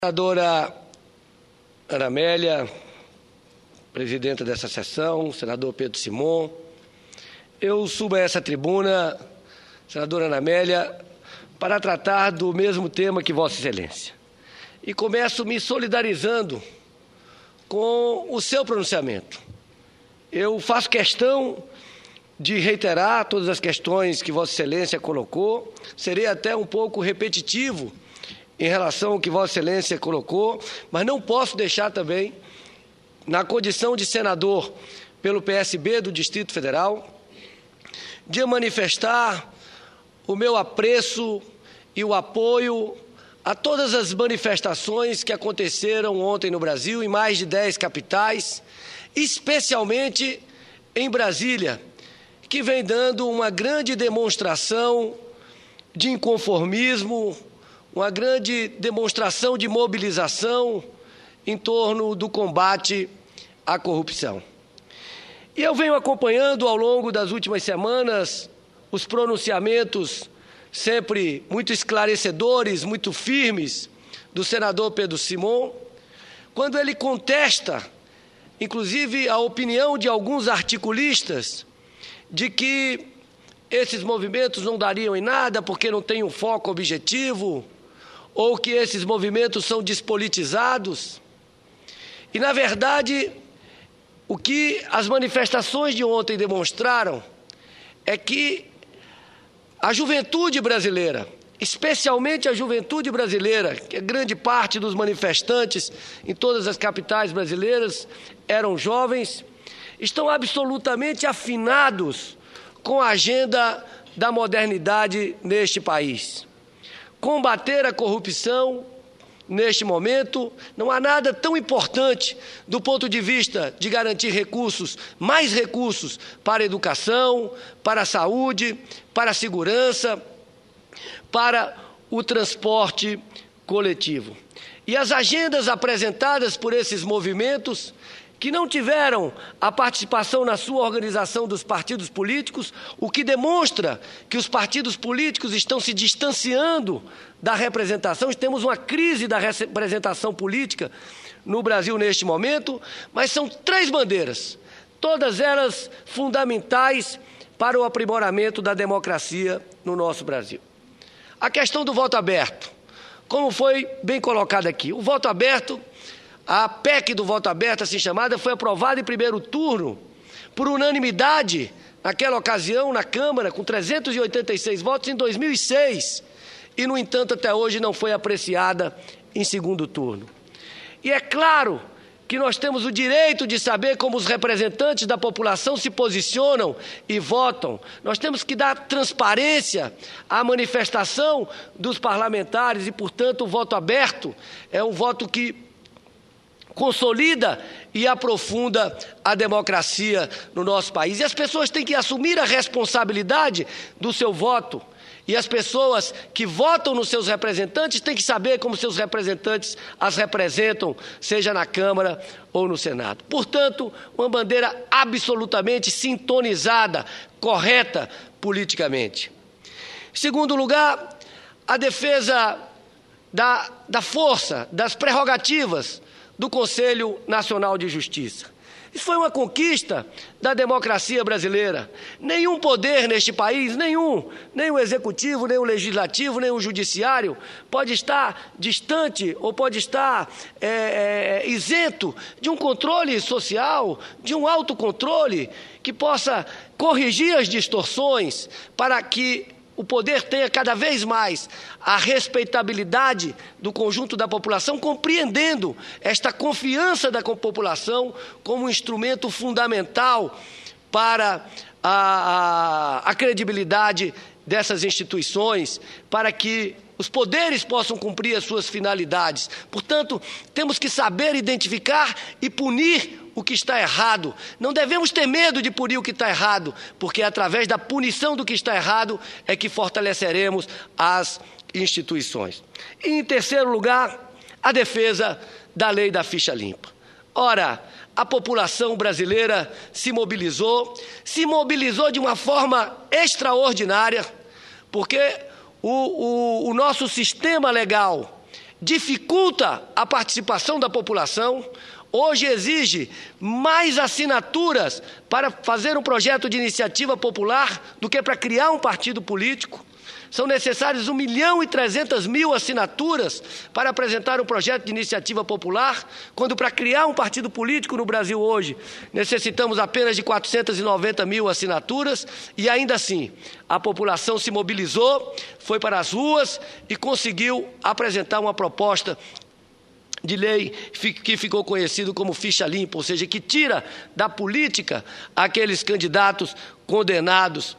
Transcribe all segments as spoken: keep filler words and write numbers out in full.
Senadora Ana Amélia, presidenta dessa sessão, senador Pedro Simon, eu subo a essa tribuna, senadora Ana Amélia, para tratar do mesmo tema que Vossa Excelência. E começo me solidarizando com o seu pronunciamento. Eu faço questão de reiterar todas as questões que Vossa Excelência colocou, serei até um pouco repetitivo em relação ao que Vossa Excelência colocou, mas não posso deixar também, na condição de senador pelo P S B do Distrito Federal, de manifestar o meu apreço e o apoio a todas as manifestações que aconteceram ontem no Brasil, em mais de dez capitais, especialmente em Brasília, que vem dando uma grande demonstração de inconformismo, uma grande demonstração de mobilização em torno do combate à corrupção. E eu venho acompanhando ao longo das últimas semanas os pronunciamentos sempre muito esclarecedores, muito firmes, do senador Pedro Simon, quando ele contesta, inclusive, a opinião de alguns articulistas de que esses movimentos não dariam em nada porque não têm um foco objetivo, ou que esses movimentos são despolitizados. E, na verdade, o que as manifestações de ontem demonstraram é que a juventude brasileira, especialmente a juventude brasileira, que é grande parte dos manifestantes em todas as capitais brasileiras eram jovens, estão absolutamente afinados com a agenda da modernidade neste país. Combater a corrupção, neste momento, não há nada tão importante do ponto de vista de garantir recursos, mais recursos para a educação, para a saúde, para a segurança, para o transporte coletivo. E as agendas apresentadas por esses movimentos, que não tiveram a participação na sua organização dos partidos políticos, o que demonstra que os partidos políticos estão se distanciando da representação. Temos uma crise da representação política no Brasil neste momento, mas são três bandeiras, todas elas fundamentais para o aprimoramento da democracia no nosso Brasil. A questão do voto aberto, como foi bem colocado aqui, o voto aberto, a P E C do voto aberto, assim chamada, foi aprovada em primeiro turno, por unanimidade, naquela ocasião, na Câmara, com trezentos e oitenta e seis votos, em dois mil e seis, e, no entanto, até hoje não foi apreciada em segundo turno. E é claro que nós temos o direito de saber como os representantes da população se posicionam e votam. Nós temos que dar transparência à manifestação dos parlamentares e, portanto, o voto aberto é um voto que consolida e aprofunda a democracia no nosso país. E as pessoas têm que assumir a responsabilidade do seu voto. E as pessoas que votam nos seus representantes têm que saber como seus representantes as representam, seja na Câmara ou no Senado. Portanto, uma bandeira absolutamente sintonizada, correta politicamente. Em segundo lugar, a defesa da, da força, das prerrogativas do Conselho Nacional de Justiça. Isso foi uma conquista da democracia brasileira. Nenhum poder neste país, nenhum, nem o executivo, nem o legislativo, nem o judiciário, pode estar distante ou pode estar é, é, isento de um controle social, de um autocontrole que possa corrigir as distorções para que o poder tenha cada vez mais a respeitabilidade do conjunto da população, compreendendo esta confiança da população como um instrumento fundamental para a, a, a credibilidade dessas instituições, para que os poderes possam cumprir as suas finalidades. Portanto, temos que saber identificar e punir o que está errado. Não devemos ter medo de punir o que está errado, porque é através da punição do que está errado é que fortaleceremos as instituições. E, em terceiro lugar, a defesa da lei da ficha limpa. Ora, a população brasileira se mobilizou, se mobilizou de uma forma extraordinária, porque o, o, o nosso sistema legal dificulta a participação da população, hoje exige mais assinaturas para fazer um projeto de iniciativa popular do que para criar um partido político. São necessárias um milhão e trezentas mil assinaturas para apresentar um projeto de iniciativa popular, quando para criar um partido político no Brasil hoje necessitamos apenas de quatrocentas e noventa mil assinaturas, e ainda assim a população se mobilizou, foi para as ruas e conseguiu apresentar uma proposta de lei que ficou conhecido como ficha limpa, ou seja, que tira da política aqueles candidatos condenados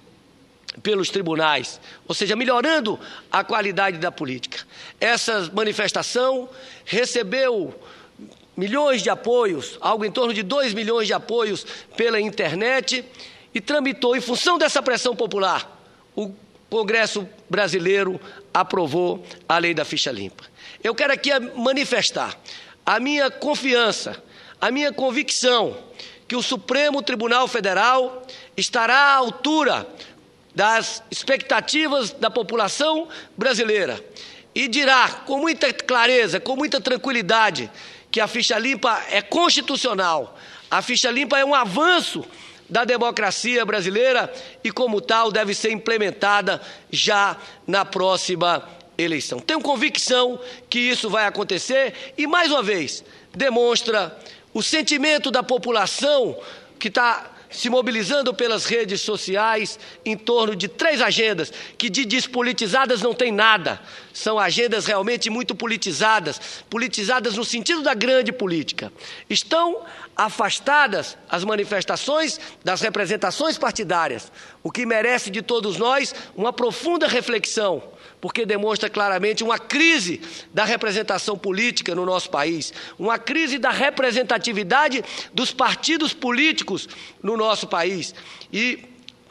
pelos tribunais, ou seja, melhorando a qualidade da política. Essa manifestação recebeu milhões de apoios, algo em torno de dois milhões de apoios pela internet, e tramitou, em função dessa pressão popular, o Congresso brasileiro aprovou a lei da ficha limpa. Eu quero aqui manifestar a minha confiança, a minha convicção que o Supremo Tribunal Federal estará à altura das expectativas da população brasileira e dirá com muita clareza, com muita tranquilidade, que a ficha limpa é constitucional. A ficha limpa é um avanço da democracia brasileira e, como tal, deve ser implementada já na próxima eleição. Tenho convicção que isso vai acontecer e, mais uma vez, demonstra o sentimento da população que está se mobilizando pelas redes sociais em torno de três agendas, que de despolitizadas não tem nada. São agendas realmente muito politizadas, politizadas no sentido da grande política. Estão afastadas as manifestações das representações partidárias, o que merece de todos nós uma profunda reflexão, porque demonstra claramente uma crise da representação política no nosso país, uma crise da representatividade dos partidos políticos no nosso país. E,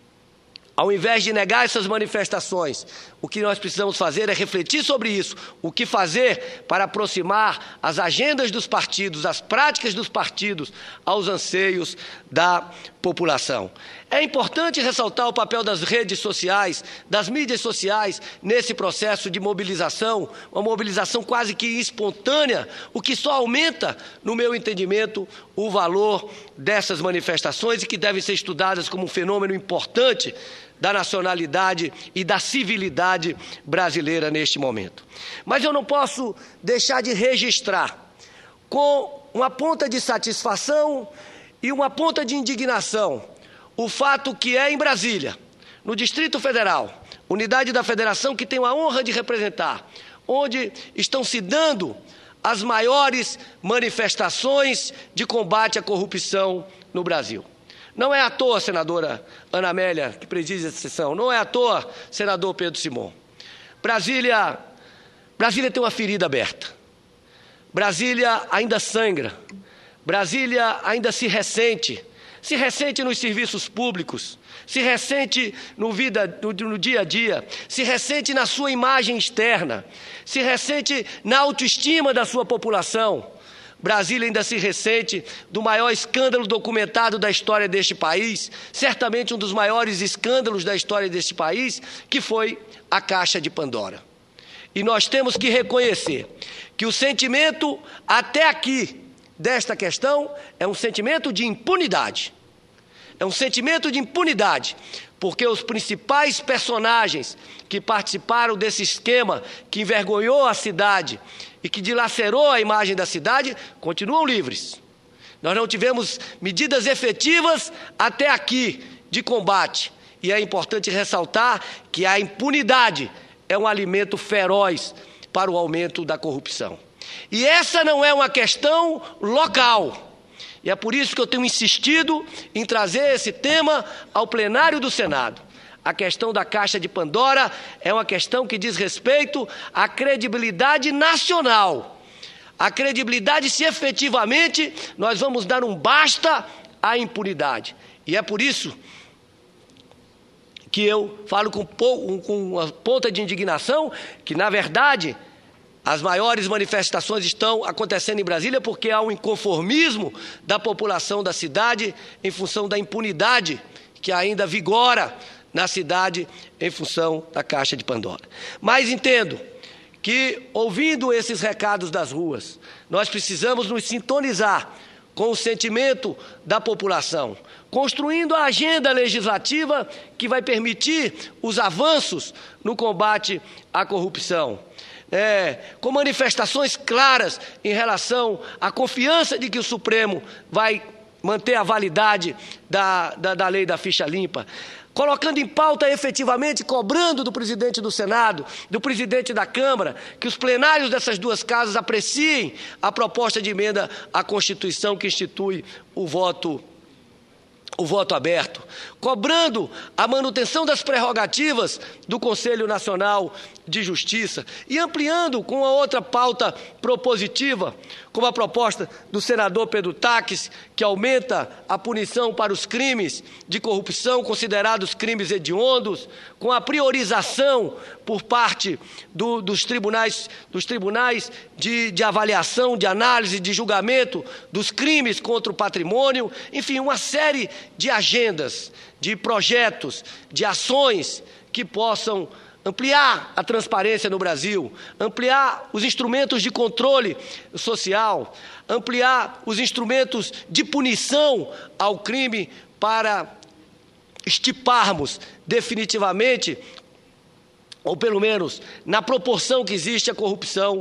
ao invés de negar essas manifestações, o que nós precisamos fazer é refletir sobre isso. O que fazer para aproximar as agendas dos partidos, as práticas dos partidos, aos anseios da população. É importante ressaltar o papel das redes sociais, das mídias sociais, nesse processo de mobilização, uma mobilização quase que espontânea, o que só aumenta, no meu entendimento, o valor dessas manifestações e que devem ser estudadas como um fenômeno importante da nacionalidade e da civilidade brasileira neste momento. Mas eu não posso deixar de registrar, com uma ponta de satisfação e uma ponta de indignação, o fato que é em Brasília, no Distrito Federal, unidade da federação que tenho a honra de representar, onde estão se dando as maiores manifestações de combate à corrupção no Brasil. Não é à toa, senadora Ana Amélia, que preside essa sessão, não é à toa, senador Pedro Simon. Brasília, Brasília tem uma ferida aberta. Brasília ainda sangra. Brasília ainda se ressente. Se ressente nos serviços públicos, se ressente no, vida, no, no dia a dia, se ressente na sua imagem externa, se ressente na autoestima da sua população. Brasília ainda se ressente do maior escândalo documentado da história deste país, certamente um dos maiores escândalos da história deste país, que foi a Caixa de Pandora. E nós temos que reconhecer que o sentimento até aqui desta questão é um sentimento de impunidade. É um sentimento de impunidade, porque os principais personagens que participaram desse esquema que envergonhou a cidade e que dilacerou a imagem da cidade continuam livres. Nós não tivemos medidas efetivas até aqui de combate. E é importante ressaltar que a impunidade é um alimento feroz para o aumento da corrupção. E essa não é uma questão local. E é por isso que eu tenho insistido em trazer esse tema ao plenário do Senado. A questão da Caixa de Pandora é uma questão que diz respeito à credibilidade nacional. A credibilidade se efetivamente nós vamos dar um basta à impunidade. E é por isso que eu falo com, com uma ponta de indignação que, na verdade, as maiores manifestações estão acontecendo em Brasília porque há um inconformismo da população da cidade em função da impunidade que ainda vigora na cidade em função da Caixa de Pandora. Mas entendo que, ouvindo esses recados das ruas, nós precisamos nos sintonizar com o sentimento da população, construindo a agenda legislativa que vai permitir os avanços no combate à corrupção. É, com manifestações claras em relação à confiança de que o Supremo vai manter a validade da, da, da lei da ficha limpa, colocando em pauta efetivamente, cobrando do presidente do Senado, do presidente da Câmara, que os plenários dessas duas casas apreciem a proposta de emenda à Constituição que institui o voto o voto aberto, cobrando a manutenção das prerrogativas do Conselho Nacional de Justiça e ampliando com a outra pauta propositiva, como a proposta do senador Pedro Taques, que aumenta a punição para os crimes de corrupção considerados crimes hediondos, com a priorização por parte do, dos tribunais, dos tribunais de, de avaliação, de análise, de julgamento dos crimes contra o patrimônio, enfim, uma série de agendas, de projetos, de ações que possam ampliar a transparência no Brasil, ampliar os instrumentos de controle social, ampliar os instrumentos de punição ao crime para estiparmos definitivamente, ou pelo menos na proporção que existe a corrupção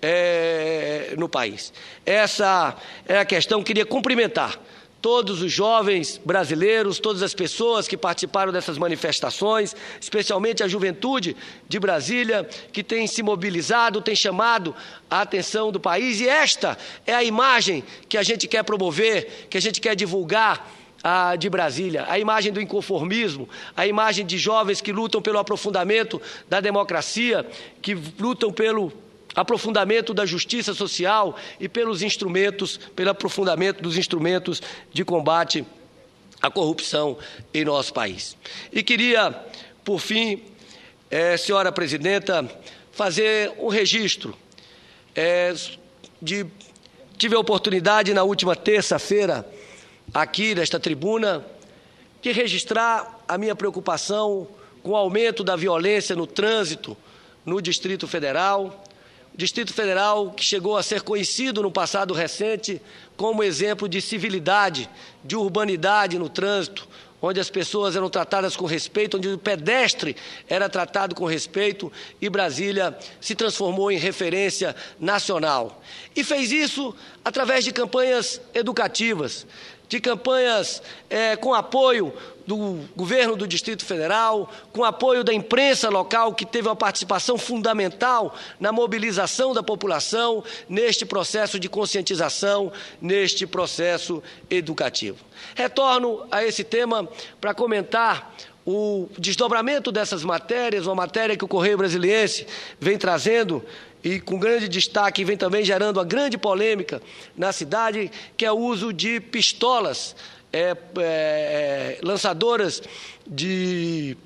é, no país. Essa é a questão. Queria cumprimentar todos os jovens brasileiros, todas as pessoas que participaram dessas manifestações, especialmente a juventude de Brasília, que tem se mobilizado, tem chamado a atenção do país. E esta é a imagem que a gente quer promover, que a gente quer divulgar a, de Brasília, a imagem do inconformismo, a imagem de jovens que lutam pelo aprofundamento da democracia, que lutam pelo aprofundamento da justiça social e pelos instrumentos, pelo aprofundamento dos instrumentos de combate à corrupção em nosso país. E queria, por fim, é, senhora presidenta, fazer um registro. É, de, tive a oportunidade, na última terça-feira, aqui nesta tribuna, de registrar a minha preocupação com o aumento da violência no trânsito no Distrito Federal. Distrito Federal que chegou a ser conhecido no passado recente como exemplo de civilidade, de urbanidade no trânsito, onde as pessoas eram tratadas com respeito, onde o pedestre era tratado com respeito, e Brasília se transformou em referência nacional. E fez isso através de campanhas educativas, de campanhas é, com apoio do governo do Distrito Federal, com apoio da imprensa local, que teve uma participação fundamental na mobilização da população neste processo de conscientização, neste processo educativo. Retorno a esse tema para comentar o desdobramento dessas matérias, uma matéria que o Correio Brasiliense vem trazendo e com grande destaque vem também gerando uma grande polêmica na cidade, que é o uso de pistolas é, é, lançadoras de,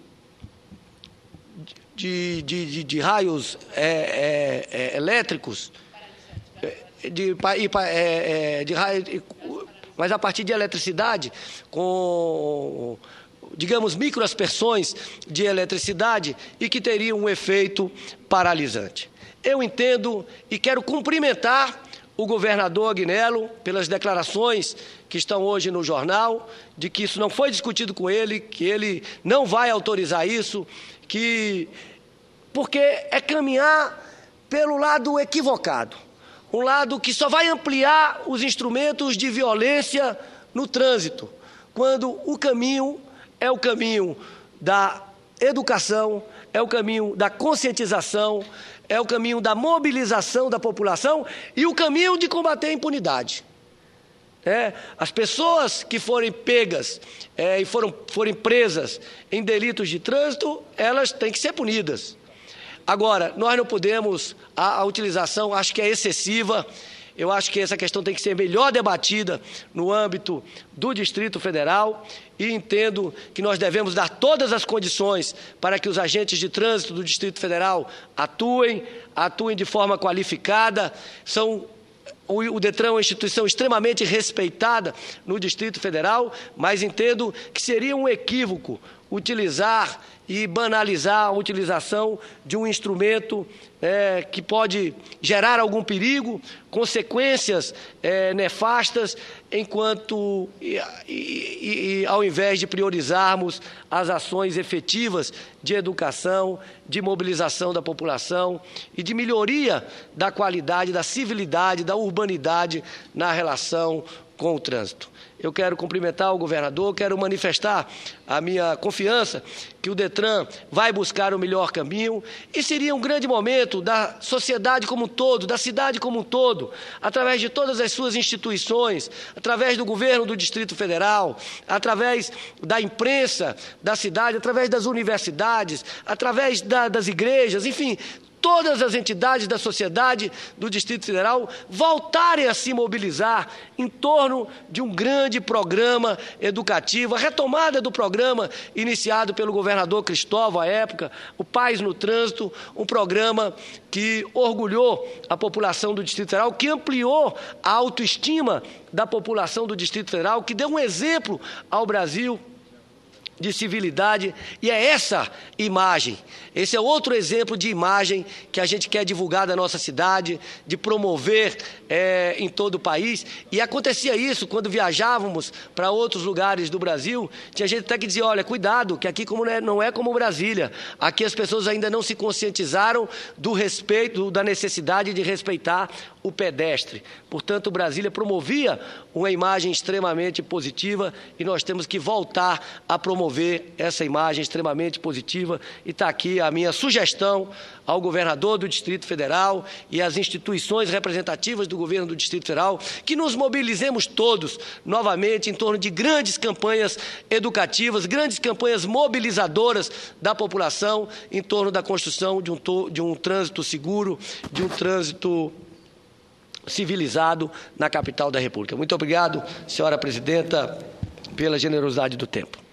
de, de, de, de raios é, é, elétricos, de, é, de raio, mas a partir de eletricidade, com, digamos, microaspersões de eletricidade e que teriam um efeito paralisante. Eu entendo e quero cumprimentar o governador Agnello pelas declarações que estão hoje no jornal, de que isso não foi discutido com ele, que ele não vai autorizar isso, que porque é caminhar pelo lado equivocado, um lado que só vai ampliar os instrumentos de violência no trânsito, quando o caminho é o caminho da educação, é o caminho da conscientização, é o caminho da mobilização da população e o caminho de combater a impunidade. É, as pessoas que forem pegas é, e foram, forem presas em delitos de trânsito, elas têm que ser punidas. Agora, nós não podemos, a, a utilização acho que é excessiva. Eu acho que essa questão tem que ser melhor debatida no âmbito do Distrito Federal e entendo que nós devemos dar todas as condições para que os agentes de trânsito do Distrito Federal atuem, atuem de forma qualificada. São, o, o Detran é uma instituição extremamente respeitada no Distrito Federal, mas entendo que seria um equívoco utilizar e banalizar a utilização de um instrumento é, que pode gerar algum perigo, consequências é, nefastas, enquanto, e, e, e, ao invés de priorizarmos as ações efetivas de educação, de mobilização da população e de melhoria da qualidade, da civilidade, da urbanidade na relação com o trânsito. Eu quero cumprimentar o governador, quero manifestar a minha confiança que o DETRAN vai buscar o melhor caminho e seria um grande momento da sociedade como um todo, da cidade como um todo, através de todas as suas instituições, através do governo do Distrito Federal, através da imprensa da cidade, através das universidades, através da, das igrejas, enfim, todas as entidades da sociedade do Distrito Federal voltarem a se mobilizar em torno de um grande programa educativo, a retomada do programa iniciado pelo governador Cristóvão à época, o Paz no Trânsito, um programa que orgulhou a população do Distrito Federal, que ampliou a autoestima da população do Distrito Federal, que deu um exemplo ao Brasil de civilidade, e é essa imagem, esse é outro exemplo de imagem que a gente quer divulgar da nossa cidade, de promover é, em todo o país. E acontecia isso quando viajávamos para outros lugares do Brasil, tinha gente até que dizia, olha, cuidado, que aqui como não, é, não é como Brasília, aqui as pessoas ainda não se conscientizaram do respeito, da necessidade de respeitar o pedestre. Portanto, Brasília promovia uma imagem extremamente positiva e nós temos que voltar a promover essa imagem extremamente positiva. E está aqui a minha sugestão ao governador do Distrito Federal e às instituições representativas do governo do Distrito Federal, que nos mobilizemos todos novamente em torno de grandes campanhas educativas, grandes campanhas mobilizadoras da população em torno da construção de um, de um trânsito seguro, de um trânsito civilizado na capital da República. Muito obrigado, senhora presidenta, pela generosidade do tempo.